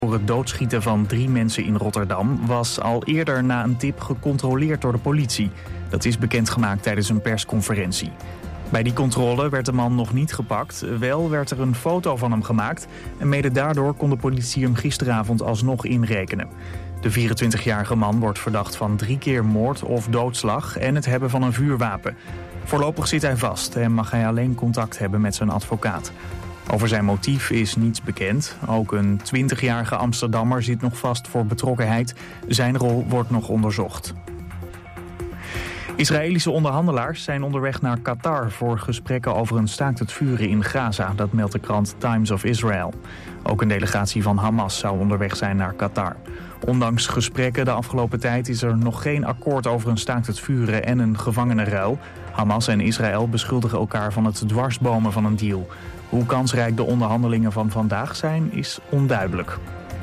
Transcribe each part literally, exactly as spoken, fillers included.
Voor het doodschieten van drie mensen in Rotterdam was al eerder na een tip gecontroleerd door de politie. Dat is bekendgemaakt tijdens een persconferentie. Bij die controle werd de man nog niet gepakt. Wel werd er een foto van hem gemaakt en mede daardoor kon de politie hem gisteravond alsnog inrekenen. De vierentwintigjarige man wordt verdacht van drie keer moord of doodslag en het hebben van een vuurwapen. Voorlopig zit hij vast en mag hij alleen contact hebben met zijn advocaat. Over zijn motief is niets bekend. Ook een twintigjarige Amsterdammer zit nog vast voor betrokkenheid. Zijn rol wordt nog onderzocht. Israëlische onderhandelaars zijn onderweg naar Qatar voor gesprekken over een staakt het vuren in Gaza. Dat meldt de krant Times of Israel. Ook een delegatie van Hamas zou onderweg zijn naar Qatar. Ondanks gesprekken de afgelopen tijd is er nog geen akkoord over een staakt het vuren en een gevangenenruil. Hamas en Israël beschuldigen elkaar van het dwarsbomen van een deal. Hoe kansrijk de onderhandelingen van vandaag zijn, is onduidelijk.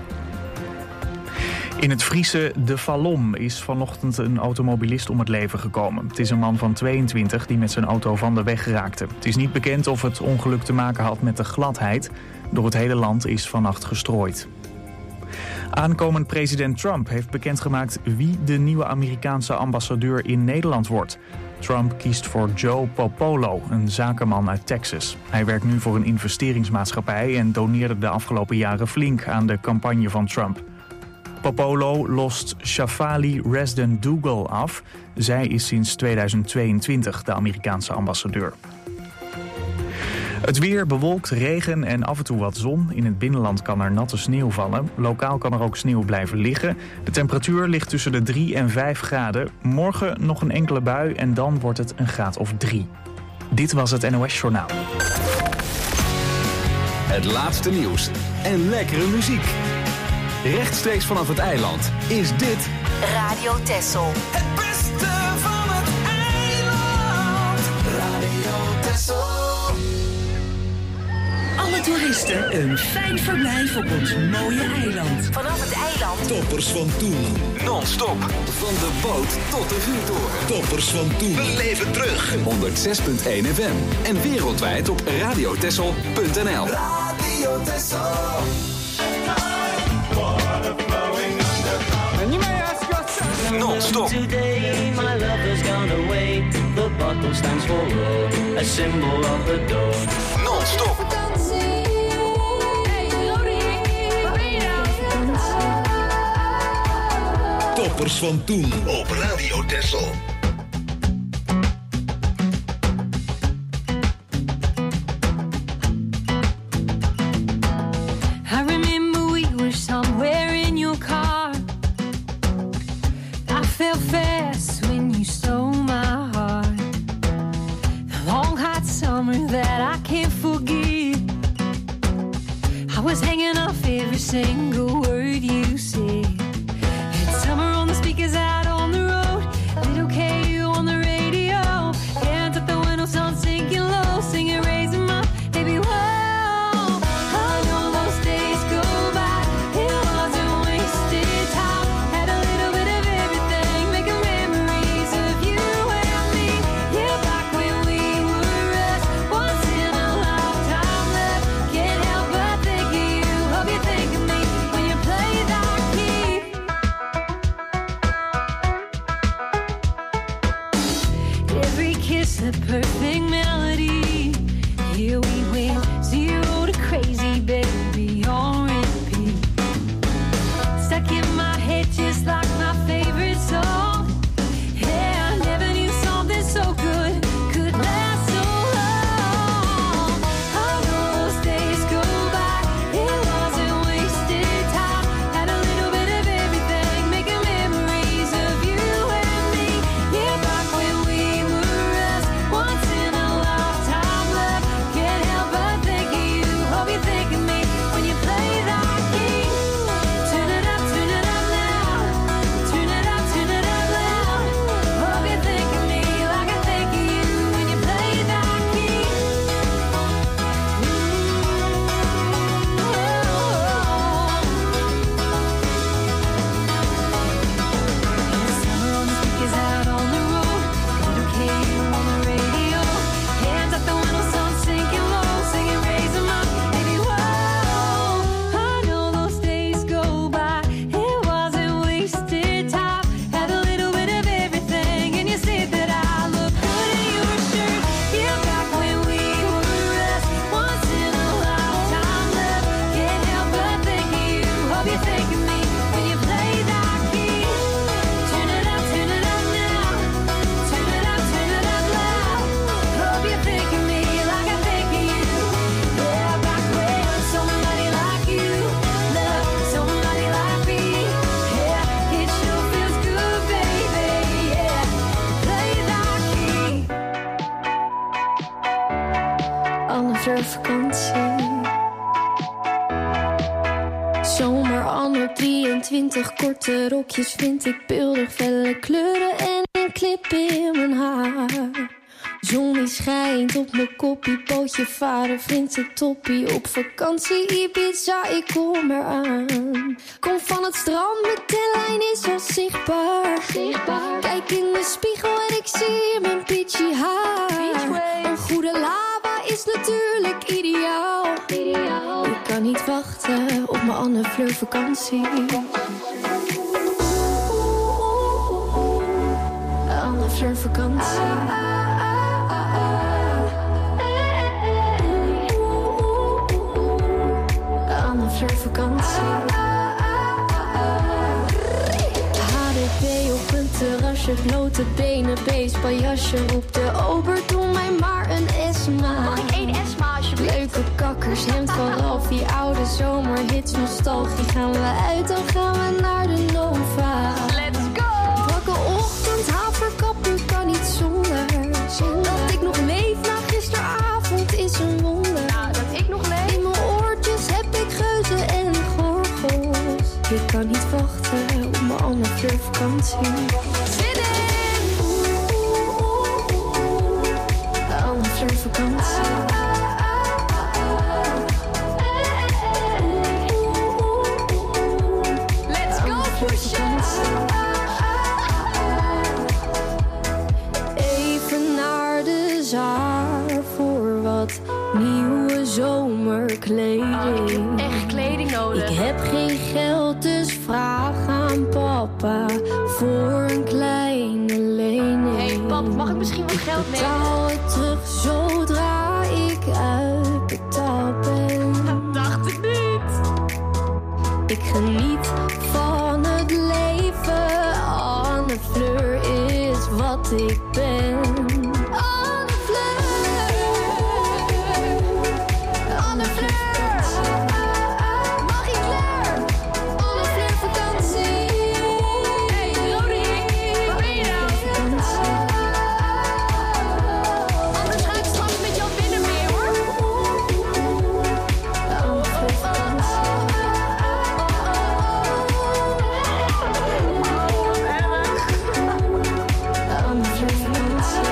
In het Friese De Valom is vanochtend een automobilist om het leven gekomen. Het is een man van tweeëntwintig die met zijn auto van de weg raakte. Het is niet bekend of het ongeluk te maken had met de gladheid. Door het hele land is vannacht gestrooid. Aankomend president Trump heeft bekendgemaakt wie de nieuwe Amerikaanse ambassadeur in Nederland wordt. Trump kiest voor Joe Popolo, een zakenman uit Texas. Hij werkt nu voor een investeringsmaatschappij en doneerde de afgelopen jaren flink aan de campagne van Trump. Popolo lost Shafali Resden-Dougal af. Zij is sinds tweeduizend tweeëntwintig de Amerikaanse ambassadeur. Het weer bewolkt, regen en af en toe wat zon. In het binnenland kan er natte sneeuw vallen. Lokaal kan er ook sneeuw blijven liggen. De temperatuur ligt tussen de drie en vijf graden. Morgen nog een enkele bui en dan wordt het een graad of drie. Dit was het N O S Journaal. Het laatste nieuws en lekkere muziek. Rechtstreeks vanaf het eiland is dit Radio Texel. Het beste van het eiland. Radio Texel. Alle toeristen een fijn verblijf op ons mooie eiland. Vanaf het eiland. Toppers van toen. non-stop van de boot tot de vuurtoren. Toppers van toen. We leven terug. honderd zes komma één F M en wereldwijd op radiotessel punt n l. Radio Texel. Non-stop. Today my lover's gone away. The buckle stands for love, a symbol of the door. Non-stop. Toppers van toen op Radio Texel. I remember we were somewhere in your car. I felt fast when you stole my heart. The long hot summer that I can't forget. I was hanging off every single word you said. It's summer on the speakers out on the road. Little K U on the radio. Can't tuck the windows on, sinking low, singing raising my baby. Whoa, I know those days go by. It wasn't wasted time. Had a little bit of everything, making memories of you and me. Yeah, back when we were us, once in a lifetime love. Can't help but think of you. Hope you think of me when you play that key. Every kiss a perfect melody. Here we went, zero to crazy, baby, on repeat. Stuck in my head just like my favorite song. Yeah, I never knew something so good could last so long. I know those days go by, it wasn't wasted time. Had a little bit of everything, making memories of you and me. Yeah, back when we were us, once in maar Anne drieëntwintig. Korte rokjes vind ik beeldig, felle kleuren en een clip in mijn haar. Zon die schijnt op mijn koppie, pootje varen vindt het toppie. Op vakantie Ibiza, ik kom eraan. Kom van het strand, mijn tenlijn is al zichtbaar. zichtbaar. Kijk in de spiegel en ik zie mijn peachy haar. Een goede lava is natuurlijk ideaal. ideaal. Ik kan niet wachten op mijn Anne Fleur vakantie. Anne Fleur vakantie. Vakantie. H D P op een terrasje, blote benen, baseballjasje. Op de ober, doe mij maar een Esma. Mag ik één Esma alsjeblieft? Leuke kakkers, hemd van Ralphie, oude zomerhits, nostalgie. Gaan we uit, dan gaan we naar de Nova. Let's go! Wakke ochtend, haverkappen, kan niet zonder. Dat ik nog leef na gisteravond is een wonder. Nou, dat ik nog leef. In mijn oortjes heb ik geuzen en gorgels. Ik kan niet wachten op mijn Anne Fleur vakantie. Zin in! Anne Fleur vakantie. Let's go, Poesje! Even naar de zaar voor wat nieuwe zomerkleding. Echt kleding nodig. Ik heb geen geld, dus vraag aan papa voor een kleine lening. Hey pap, mag ik misschien wat geld nemen? Betaal het terug zodra ik uitbetaald ben. Dat dacht ik niet. Ik geniet van het leven. Anne Fleur is wat ik ben. Anne Fleur. Anne Fleur. Mag ik Fleur? Anne Fleur vakantie. Hey, Roderick, waar ben je nou? Anders ga ik straks met jou binnen mee, hoor. Anne Fleur vakantie. Anne Fleur vakantie.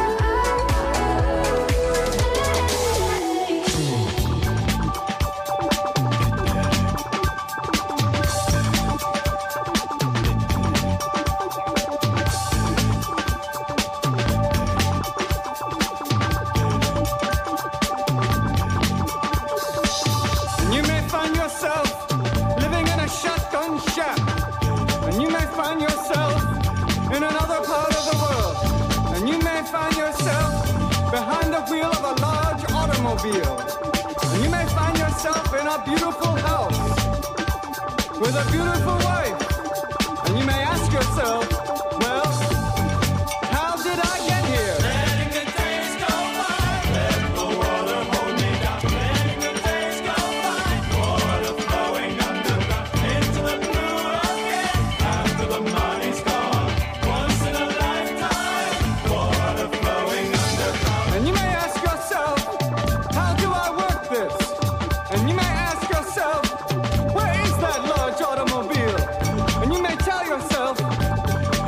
And you may find yourself living in a shotgun shack. And you may find yourself in another part of the world. And you may find yourself behind the wheel of a large automobile. And you may find yourself in a beautiful house with a beautiful wife. And you may ask yourself, well, how did I get here? Letting the days go by, let the water hold me down. Letting the days go by, water flowing underground into the blue again. After the money's gone, once in a lifetime, water flowing underground. And you may ask yourself, how do I work this? And you may ask yourself, where is that large automobile? And you may tell yourself,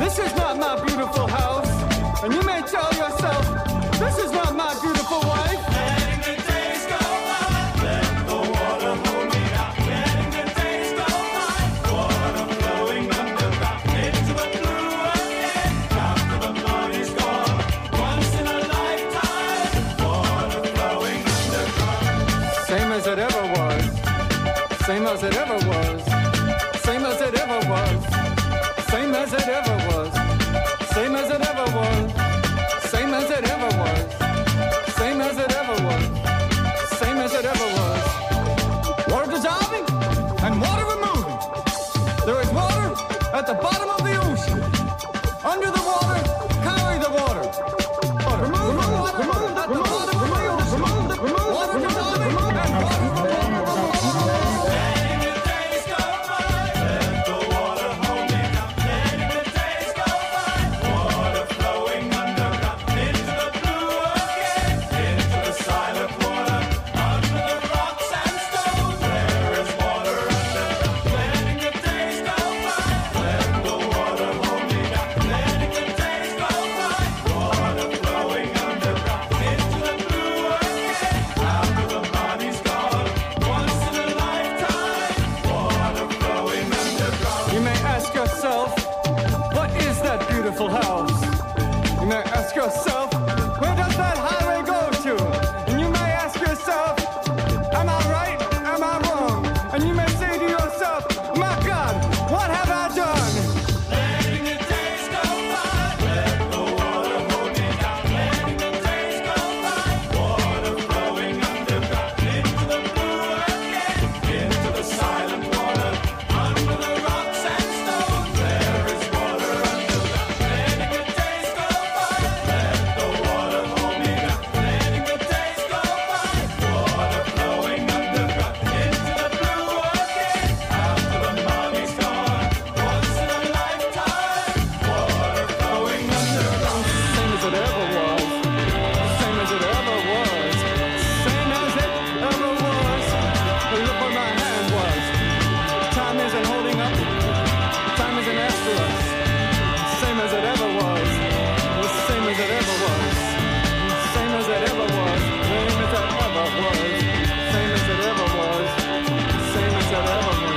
Full House. You may ask yourself, where does that highway go to? And you may ask yourself, am I right? Am I wrong? And you may say to yourself, my God, what have I done? Letting the days go by, let the water hold me down. Letting the days go by, water flowing underground into the blue again, into the silent water, under the rocks and stones. There is water underground. Letting the days go by, let the water hold me down. Letting the days go by, water flowing underground into the blue again, after the money's gone. Once in a lifetime, water flowing underground. Same as it ever was, same as it ever was, same as it ever was. Look where my hand was. Time isn't holding up, time isn't after us. Same as it ever was, same as it ever was, same as it ever was, same as it ever was, same as it ever was, same as it ever was.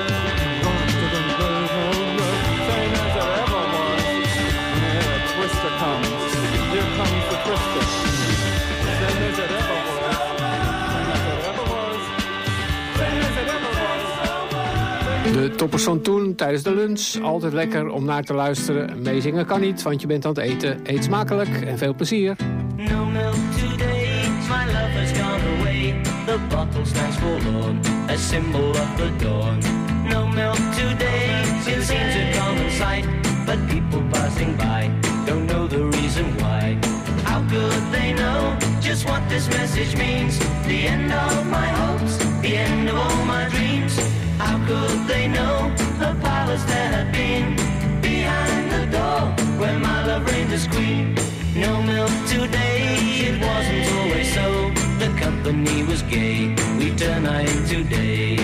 Same as it ever was. Here a twister comes, here comes the twister. Same as it ever was, same as it ever was, same as it ever was. De toppers van toen tijdens de lunch. Altijd lekker om naar te luisteren. Meezingen kan niet, want je bent aan het eten. Eet smakelijk en veel plezier. No milk today, my lover's gone away. The bottle stands forlorn, a symbol of the dawn. No milk today, it seems a common sight, but people passing by don't know the reason why. How could they know just what this message means? The end of my hopes, the end of all my dreams. How could they know a palace there had been behind the door where my love reigned as queen? No milk today, it wasn't always so. The company was gay, we turn night to day.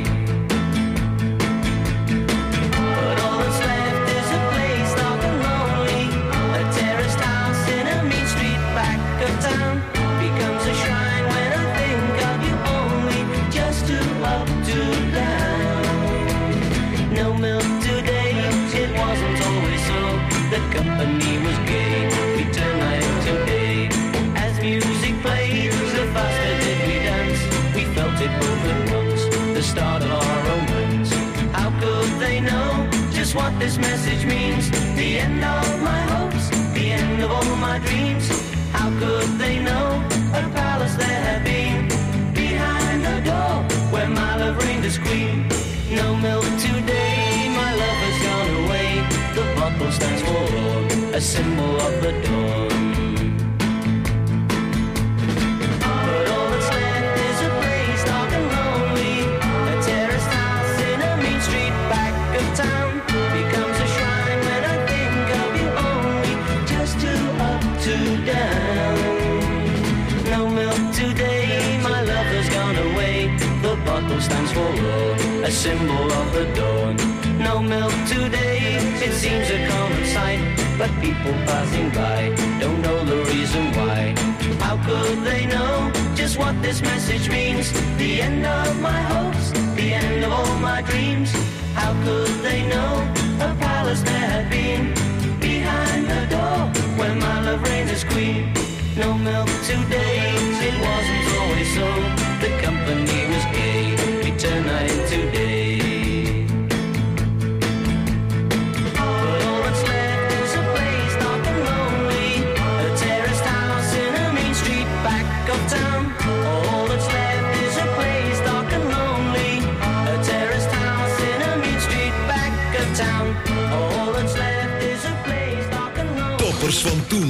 But all that's left is a place dark and lonely. A terraced house in a mean street back of town becomes a shrine when I think of you only. Just two up, two down. No milk today, it wasn't always so. The company was gay, we turn night to day. As music played, the faster did we dance. We felt it both at once, the start of our romance. How could they know just what this message means? The end of my hopes, the end of all my dreams. How could they know a palace there had been behind the door where my love reigned as queen? No milk today, my love has gone away. The bottle stands for a symbol of the dawn. But all that's left is a place dark and lonely. A terraced house in a mean street back of town becomes a shrine when I think of you only. Just two up, two down. No milk today, my love has gone away. The bottle stands for a symbol of the dawn. No milk today, it seems a common sight, but people passing by don't know the reason why. How could they know just what this message means? The end of my hopes, the end of all my dreams. How could they know a palace there had been behind the door where my love reigns as queen? No milk today, it wasn't always so. The company was gay, we turn night to day. But all that's left is a place dark and lonely. A terraced house in a mean street back of town. All that's left is a place dark and lonely. A terraced house in a mean street back of town. All that's left is a place dark and lonely. Toppers van toen.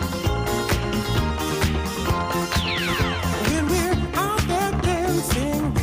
When we're out there dancing,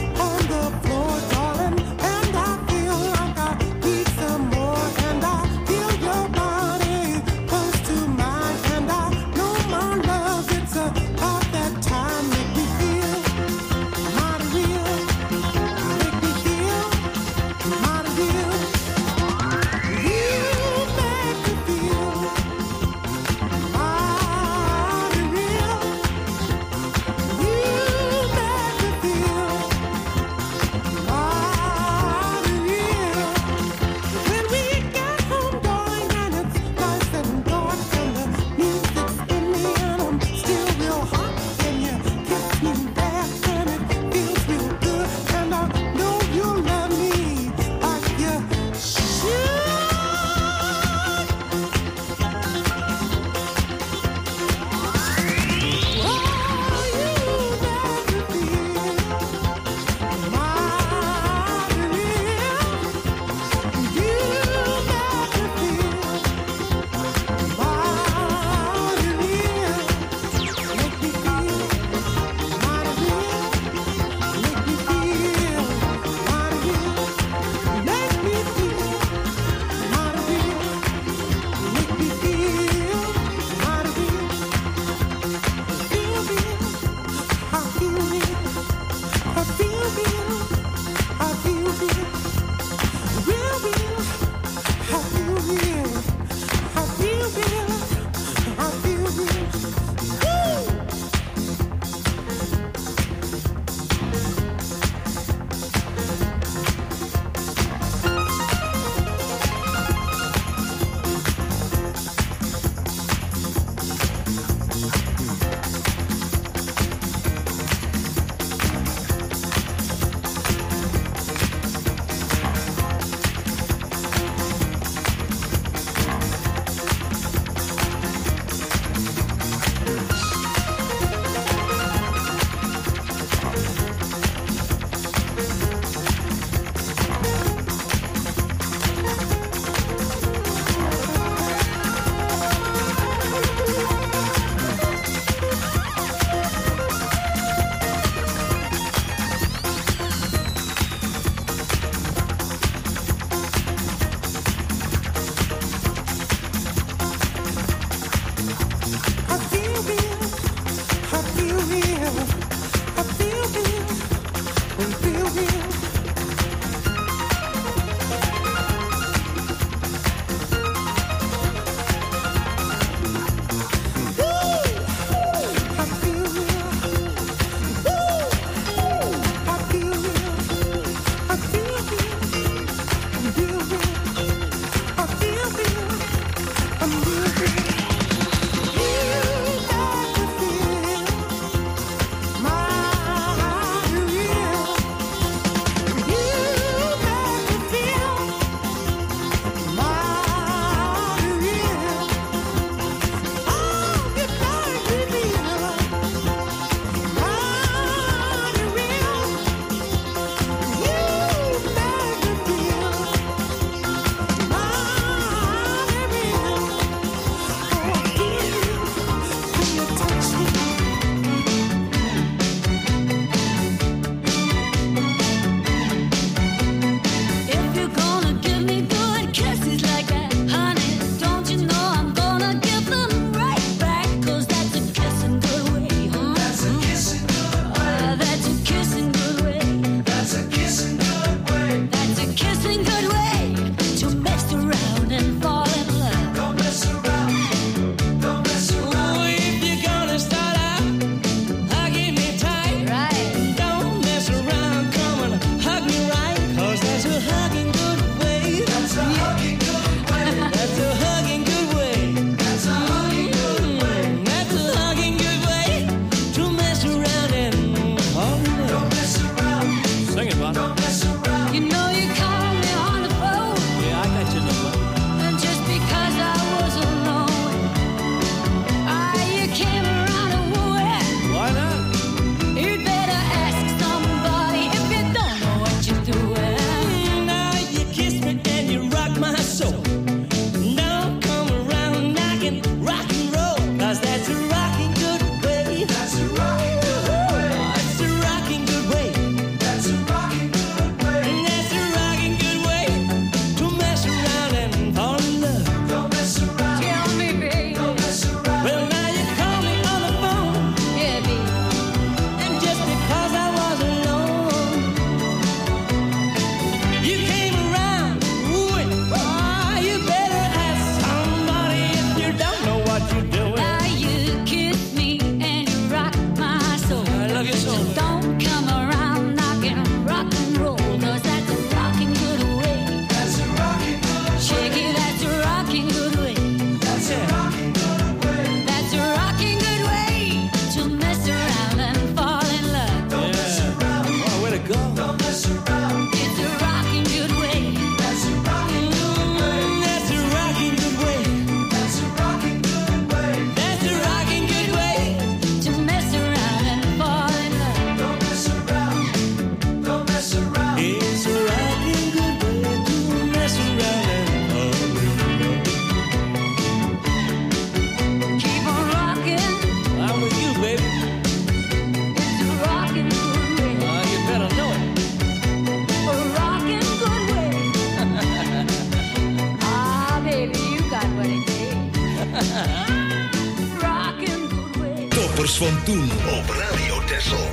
Toppers van toen op Radio Texel.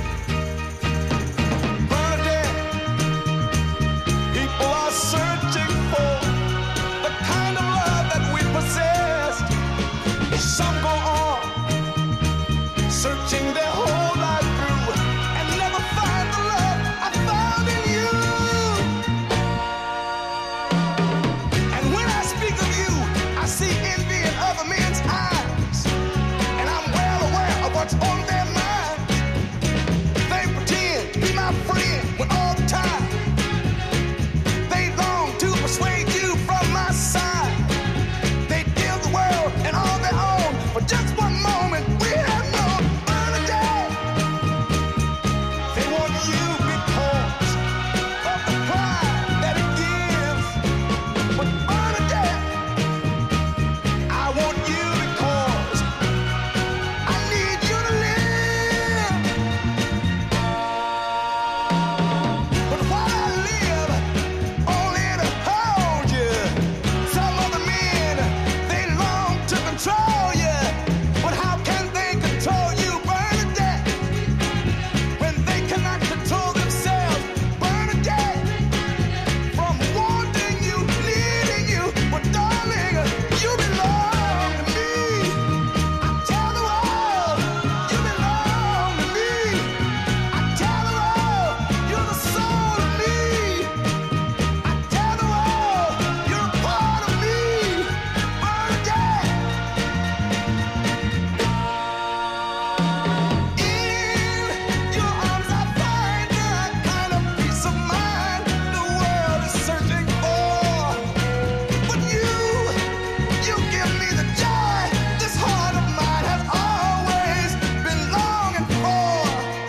People are searching for the kind of love that we possessed. Some go on searching their whole life through and never find the love I found in you. And when I speak of you, I see envy in other men's eyes, and I'm well aware of what's on their minds. They pretend to be my friend when all the time they long to persuade you from my side. They deal the world and all their own for just one moment. We have no Bernadette. They want you because of the pride that it gives. But Bernadette, I want you because I need you to live. But while I live only to hold you, some other men, they long to control you. But how can they control you, Bernadette, when they cannot control themselves? Bernadette, from wanting you, needing you, but darling, you belong to me. I tell the world, you belong to me. I tell the world, you're the soul of me. I tell the world, you're a part of me, Bernadette. In your arms I find the kind of peace of mind the world is searching for. But you, you give me the joy this heart of mine has always been longing for.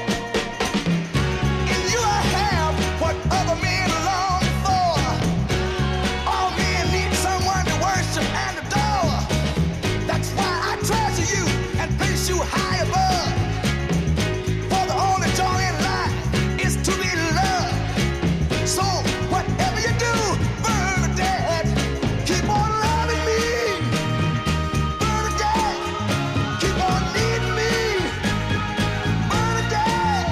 In you I have what other men long for. All men need someone to worship and adore. That's why I treasure you and place you high above. For the only joy in life is to be loved. So whatever you do, Bernadette, keep on loving me. Bernadette, keep on needing me. Bernadette.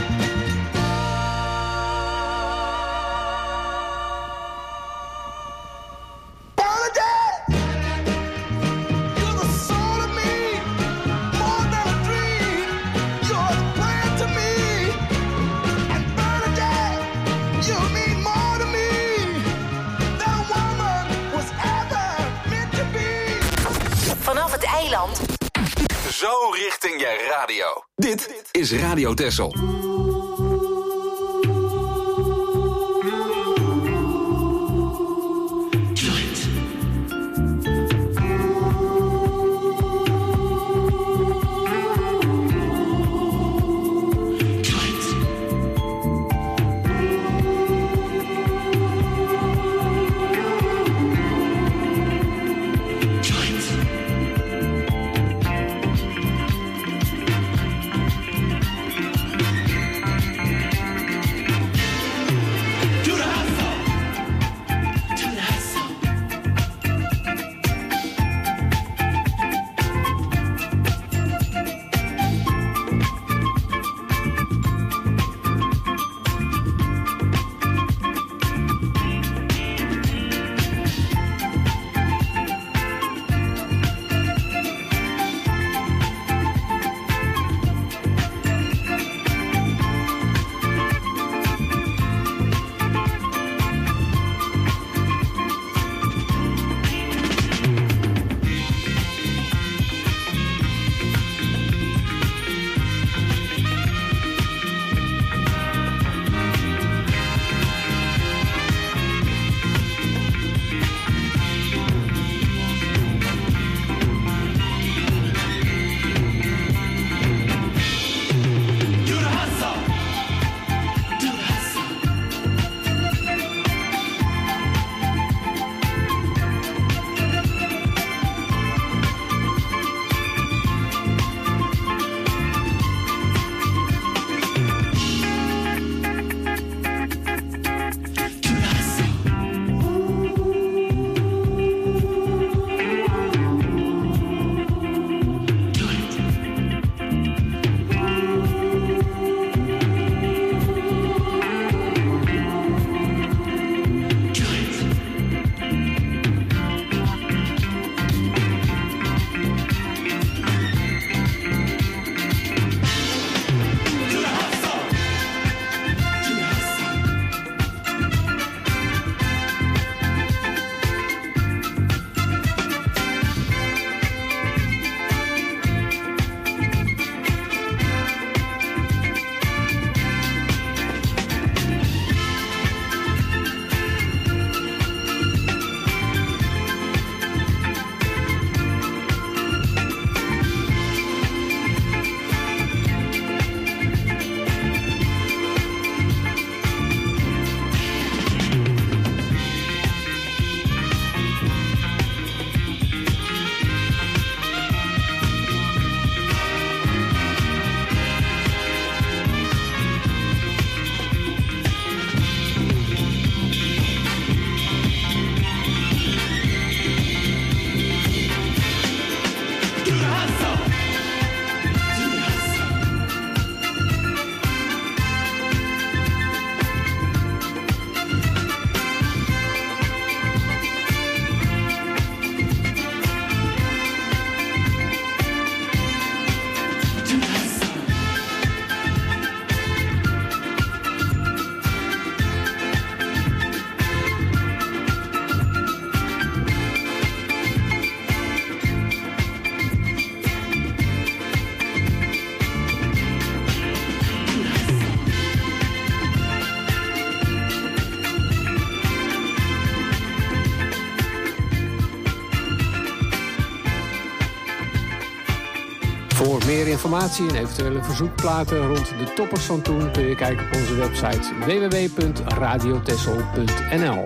Bernadette, you're the soul of me, more than a dream. You're a prayer to me, and Bernadette, you mean more to me than a woman was ever meant to be. Vanaf het eiland. Zo richting je radio. Dit is Radio Texel. Voor meer informatie en eventuele verzoekplaten rond de toppers van toen kun je kijken op onze website w w w punt radio texel punt n l.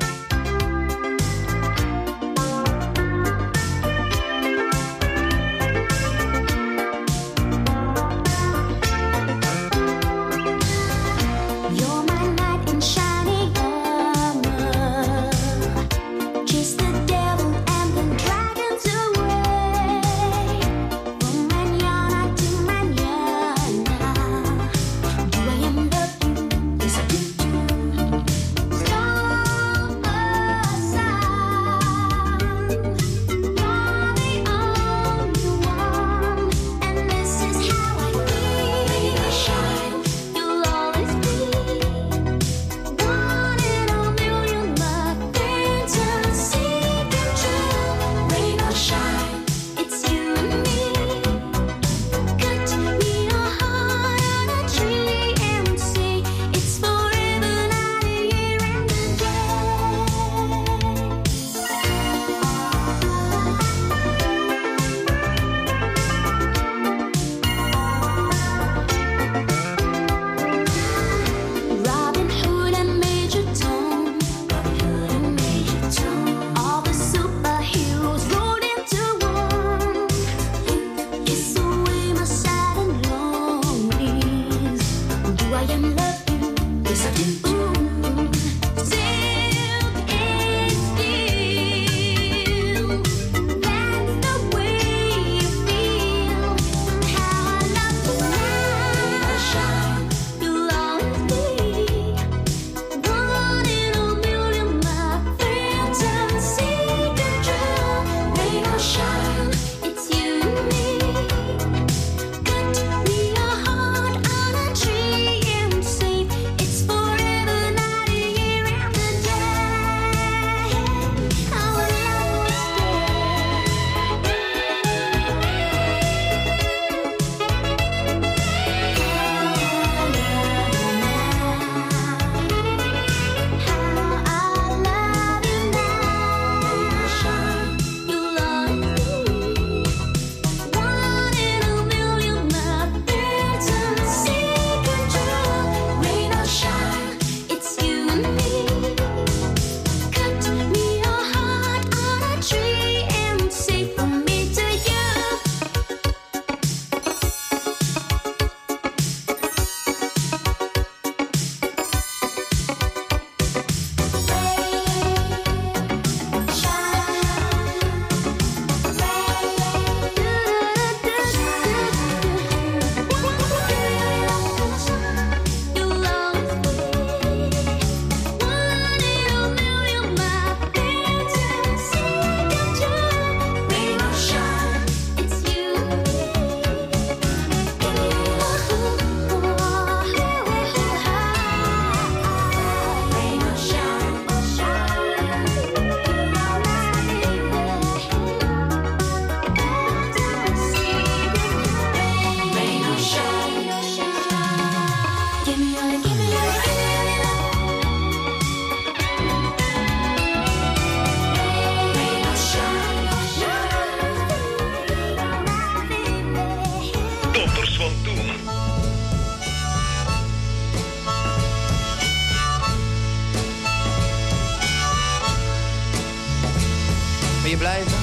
je blijven?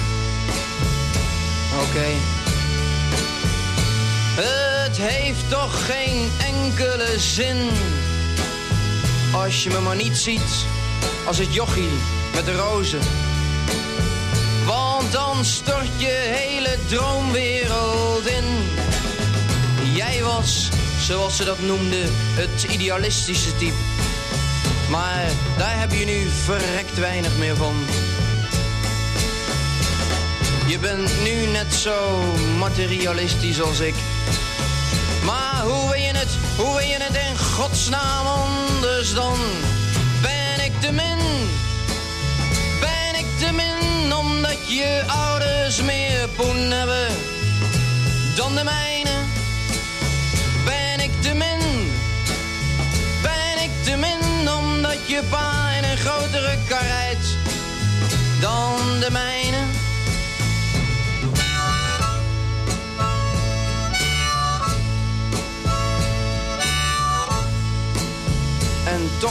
Oké. Okay. Het heeft toch geen enkele zin als je me maar niet ziet als het jochie met de rozen. Want dan stort je hele droomwereld in. Jij was, zoals ze dat noemden, het idealistische type. Maar daar heb je nu verrekt weinig meer van. Je bent nu net zo materialistisch als ik. Maar hoe wil je het, hoe wil je het in godsnaam anders dan? Ben ik te min? Ben ik te min omdat je ouders meer poen hebben dan de mijne? Ben ik te min? Ben ik te min omdat je pa in een grotere kar rijdt dan de mijne?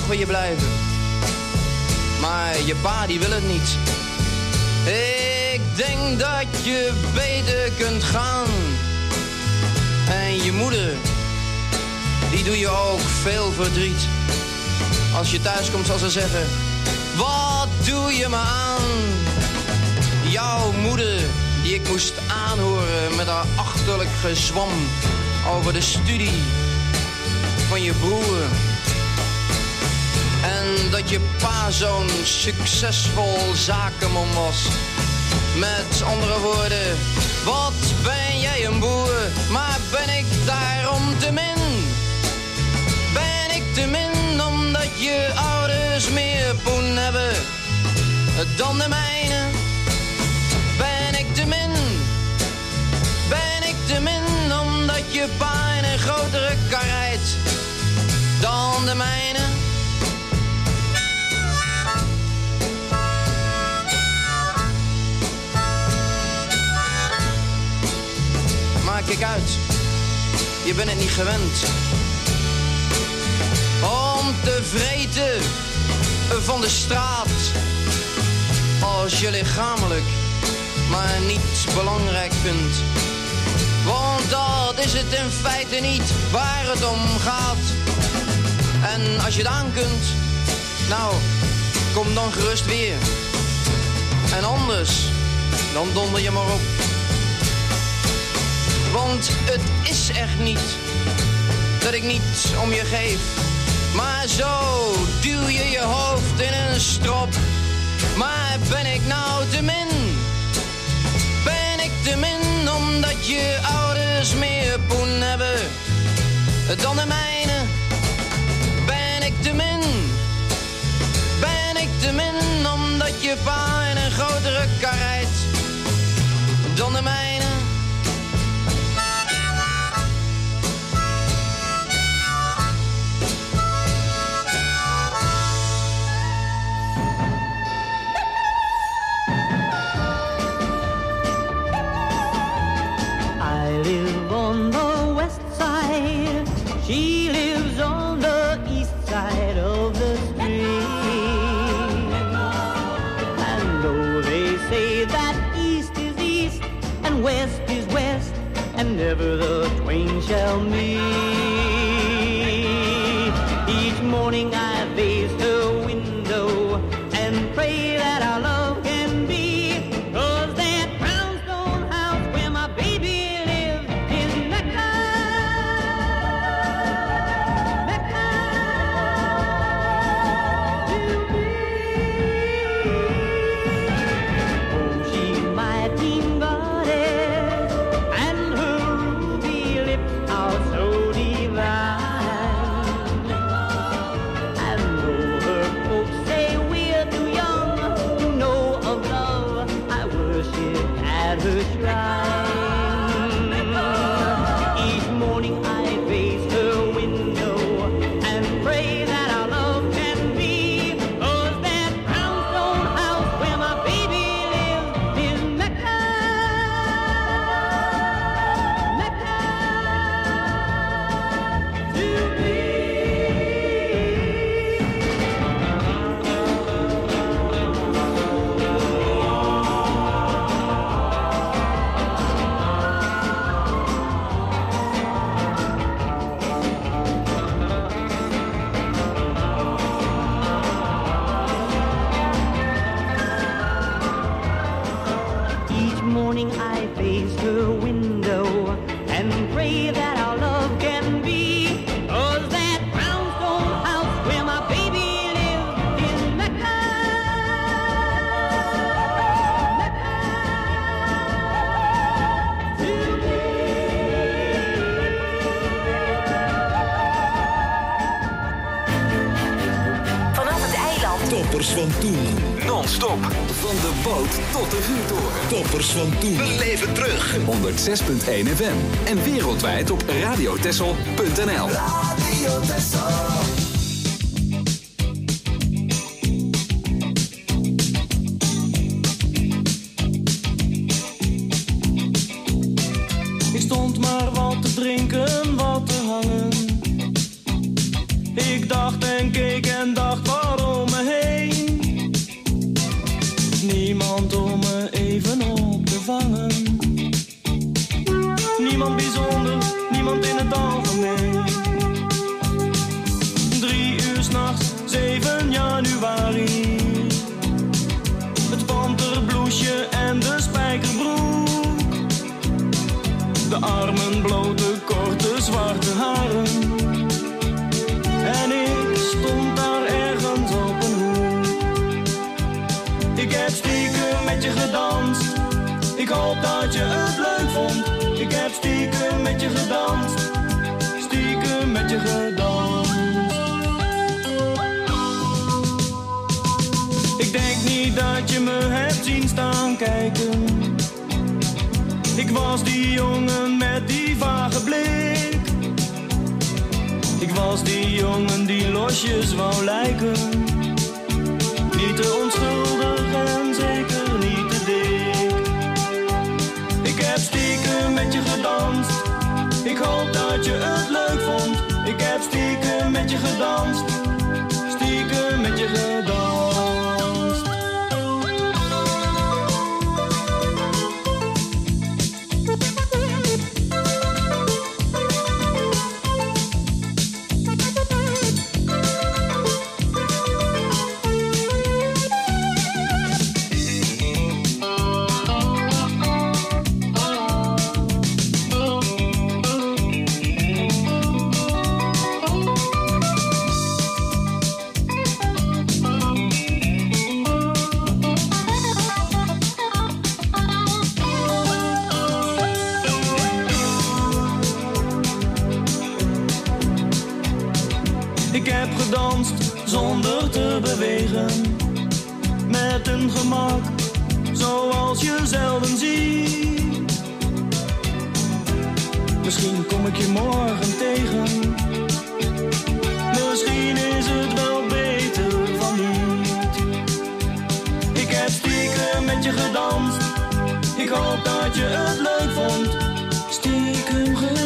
voor je blijven. Maar je pa die wil het niet. Ik denk dat je beter kunt gaan. En je moeder, die doe je ook veel verdriet. Als je thuis komt zal ze zeggen, wat doe je me aan? Jouw moeder, die ik moest aanhoren met haar achterlijk gezwam over de studie van je broer. En dat je pa zo'n succesvol zakenman was. Met andere woorden, wat ben jij een boer, maar ben ik daarom te min? Ben ik te min omdat je ouders meer poen hebben dan de mijne? Ben ik te min? Ben ik te min omdat je pa in een grotere kar rijdt dan de mijne? Maar kijk uit, je bent het niet gewend om te vreten van de straat als je lichamelijk maar niet belangrijk vindt. Want dat is het in feite niet waar het om gaat. En als je het aan kunt, nou, kom dan gerust weer. En anders, dan donder je maar op. Want het is echt niet dat ik niet om je geef. Maar zo duw je je hoofd in een strop. Maar ben ik nou te min? Ben ik te min omdat je ouders meer poen hebben dan de mijne? Ben ik te min? Ben ik te min omdat je pa in een grotere kar rijdt dan de mijne? She lives on the east side of the street. And though they say that east is east and west is west, and never the twain shall meet, each morning I face her window and pray that our love can be, 'cause that brownstone house where my baby lives is Mecca. Toppers van toen. Non-stop. Van de boot tot de vuurtoren. Toppers van toen. We leven terug. honderd zes punt één F M. En wereldwijd op radiotessel punt n l. Radio Texel. Ik stond maar wat te drinken, wat te hangen. Ik dacht en keek en dacht. je gedanst. Ik hoop dat je het leuk vond. Ik heb stiekem met je gedanst. Stiekem met je gedanst. Ik denk niet dat je me hebt zien staan kijken. Ik was die jongen met die vage blik. Ik was die jongen die losjes wou lijken. Niet te onschuldig en zeker niet te dik. Ik heb stiekem met je gedanst. Ik hoop dat je het leuk vond. Ik heb stiekem met je gedanst. Stiekem met je gedanst. Zonder te bewegen, met een gemak zoals je zelden ziet. Misschien kom ik je morgen tegen. Misschien is het wel beter van niet. Ik heb stiekem met je gedanst. Ik hoop dat je het leuk vond. Stiekem gedanst.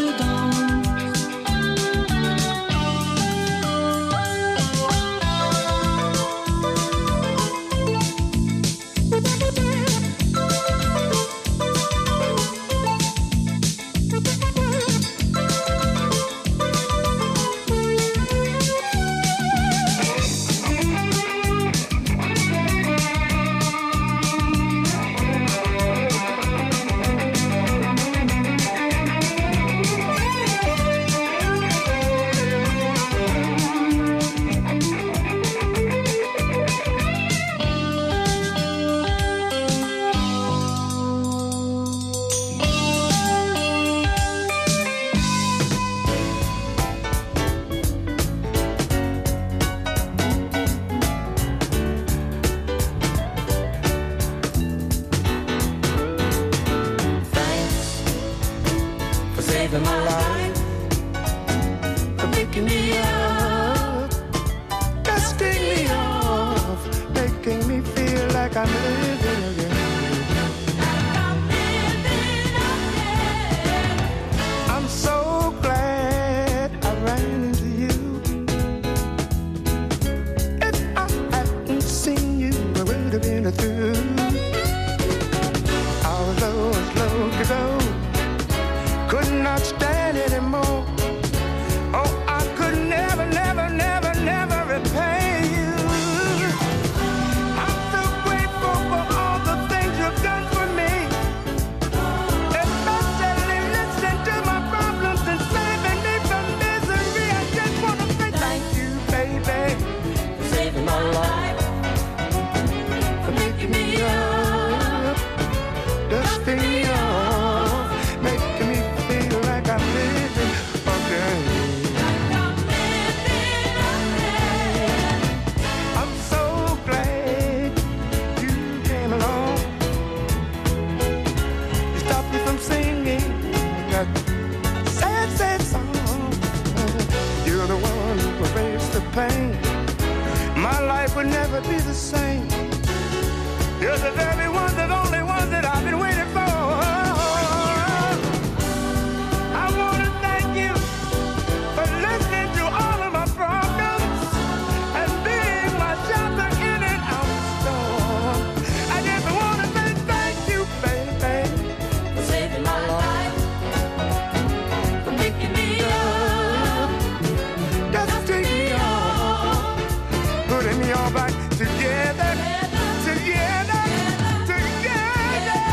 Putting me all back together, together, together.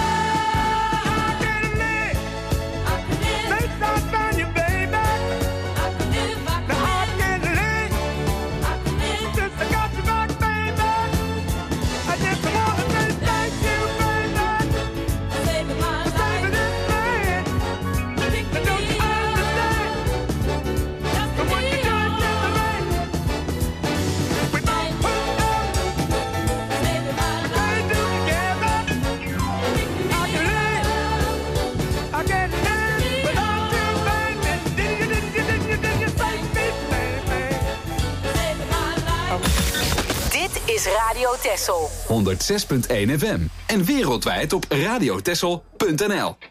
is Radio Texel. honderdzes punt één F M. En wereldwijd op radiotexel punt n l.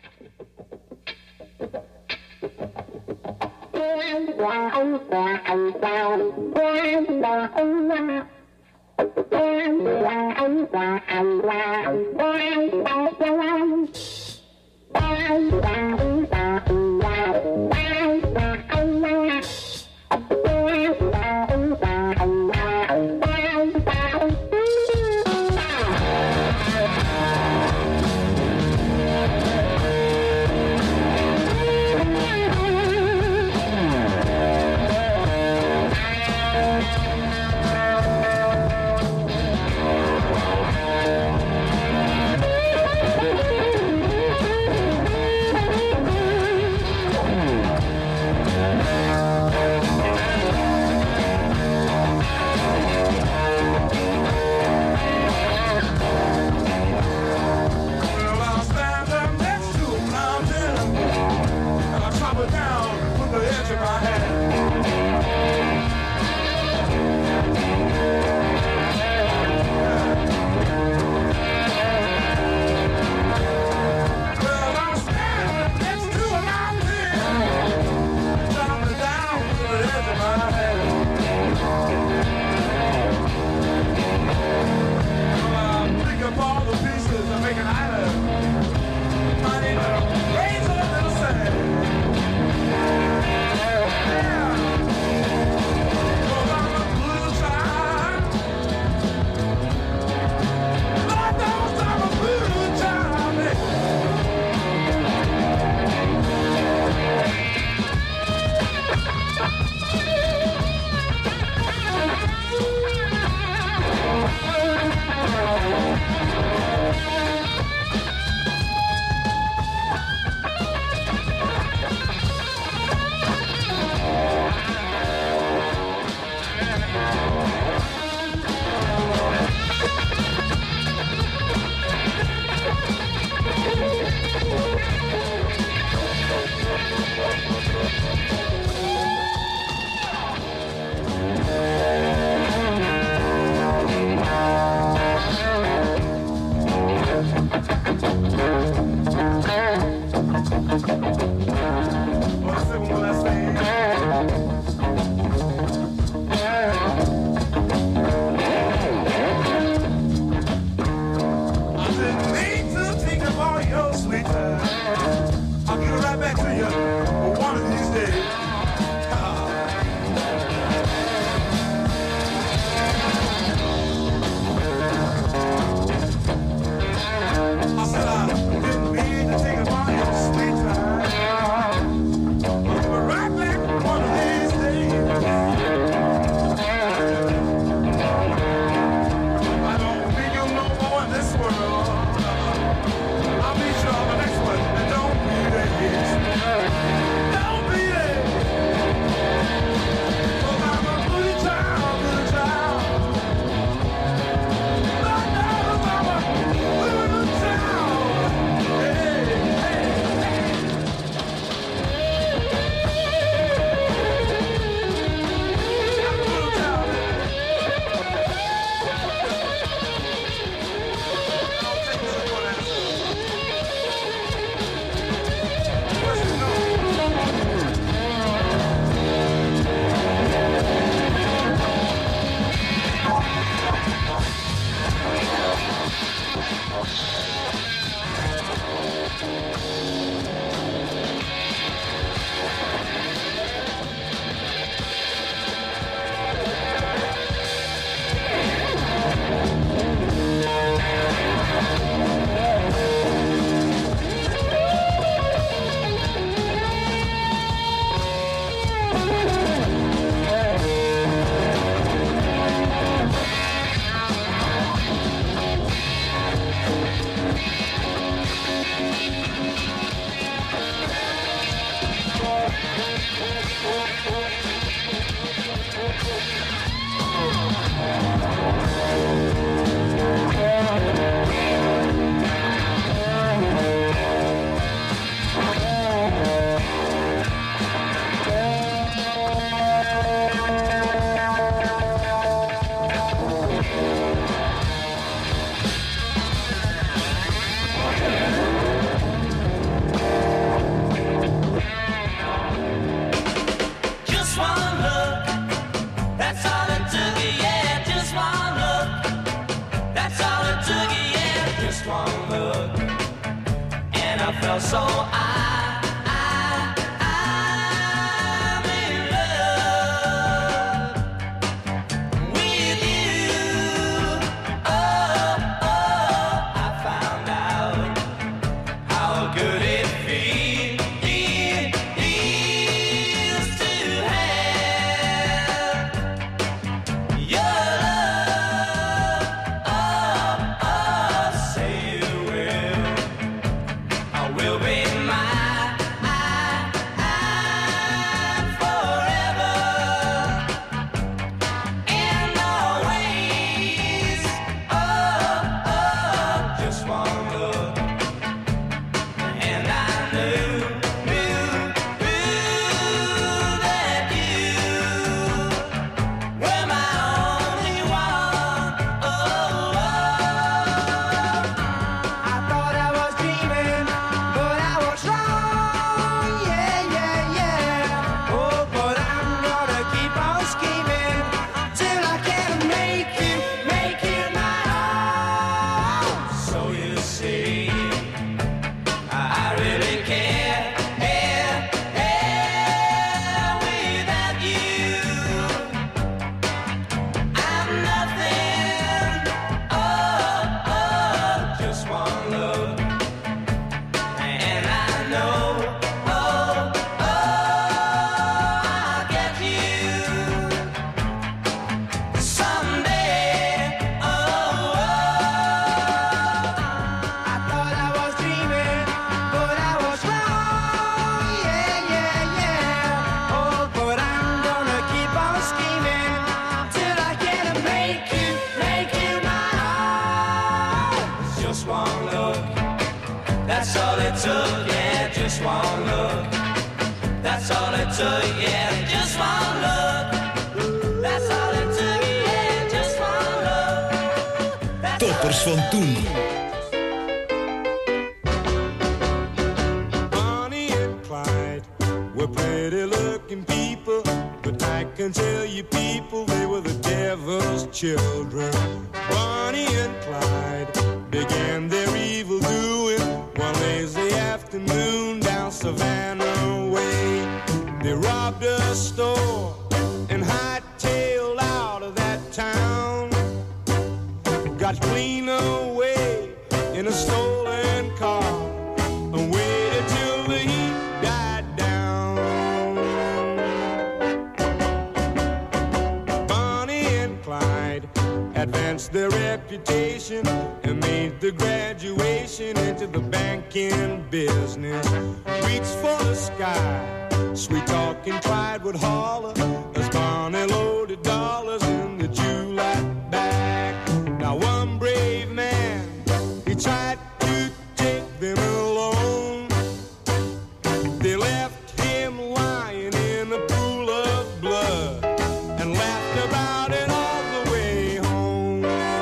it took, yeah, just one look. That's all it took, yeah, just one look. That's Toppers van toen. Bonnie and Clyde were pretty looking people, but I can tell you people, they were the devil's children. Bonnie and Clyde began their evil doing one lazy afternoon down Savannah Way. They robbed a store and hightailed out of that town. Got clean away in a stolen car and waited till the heat died down. Bonnie and Clyde advanced their reputation and made the graduation into the banking business. Reach for the sky, sweet talking Clyde would holler as Bonnie loaded dollars in the July bag. Now one brave man, he tried to take them alone. They left him lying in a pool of blood and laughed about it all the way home.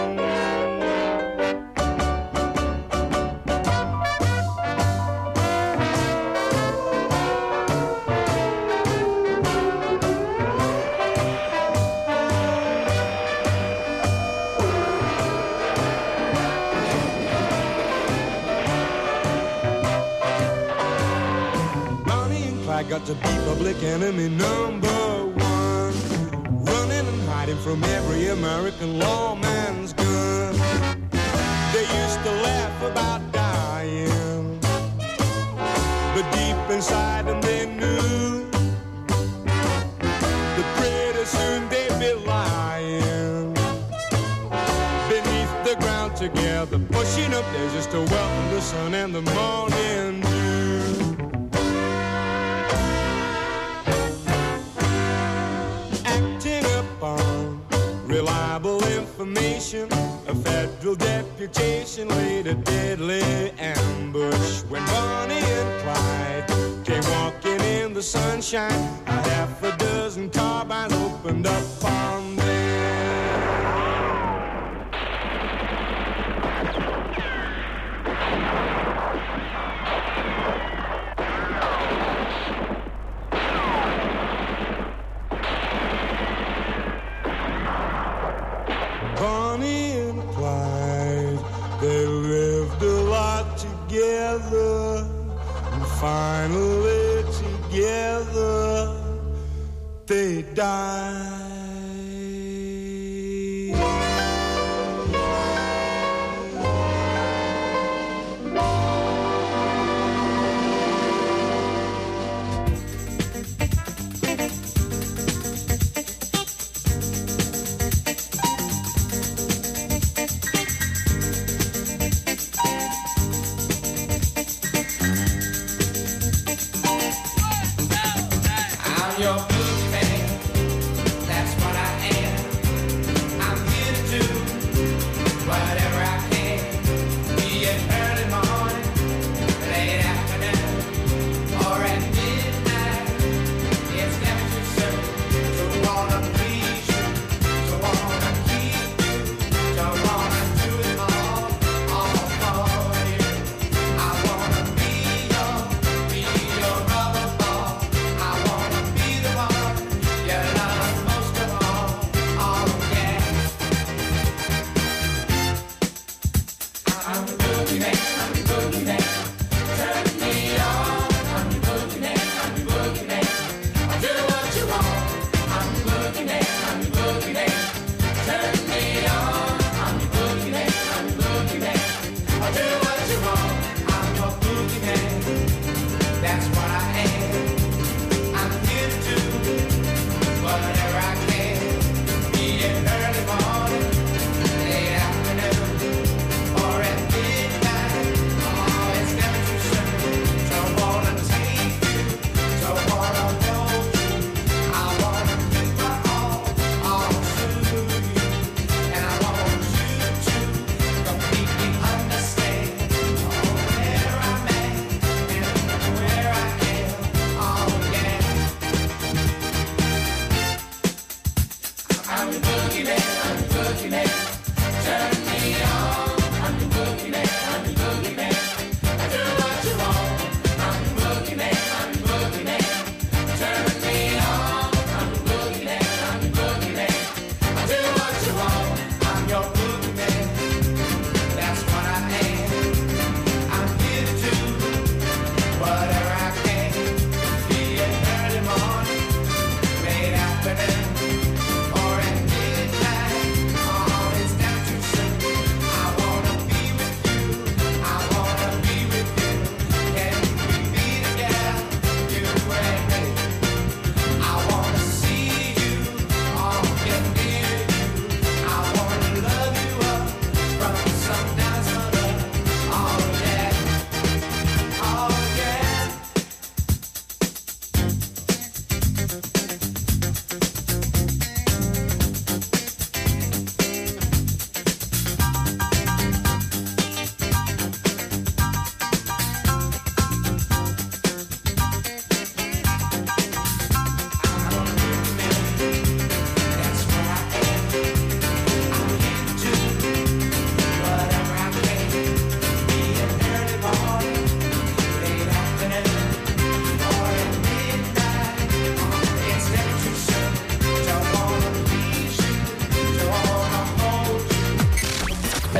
I got to be public enemy number one, running and hiding from every American lawman's gun. They used to laugh about dying, but deep inside them they knew that pretty soon they'd be lying beneath the ground together, pushing up there just to welcome the sun and the morning dew. Reliable information, a federal deputation laid a deadly ambush. When Bonnie and Clyde came walking in the sunshine, a half a dozen carbines opened up on them. Bonnie and Clyde, they lived a lot together, and finally together they died. Your boogeyman, that's what I am. I'm here to do whatever I can. Be it early morning, late afternoon, or at midnight. It's never too soon to wanna please you, to wanna keep you, to wanna do it all, all for you. I wanna be your, be your rubber ball. I wanna be the one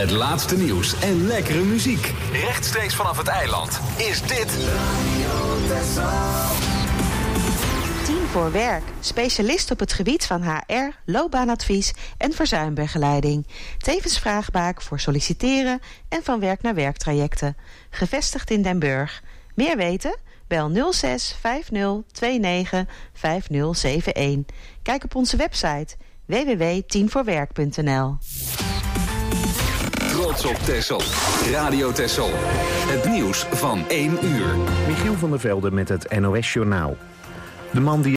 Het laatste nieuws en lekkere muziek. Rechtstreeks vanaf het eiland is dit... Tien voor Werk. Specialist op het gebied van H R, loopbaanadvies en verzuimbegeleiding. Tevens vraagbaak voor solliciteren en van werk naar werktrajecten. Gevestigd in Den Burg. Meer weten? Bel nul zes vijf nul twee negen vijf nul zeven een. Kijk op onze website w w w punt tien voor werk punt n l. Trots op Texel. Radio Texel. Het nieuws van één uur. Michiel van der Velde met het N O S Journaal. De man die